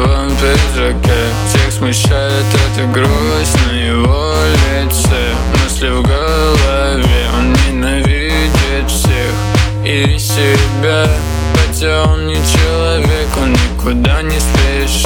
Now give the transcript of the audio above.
розовом пиджаке. Всех смущает эта грусть на его лице. Мысли в голове, он ненавидит всех и себя. Хотя он не человек, он никуда не спешит.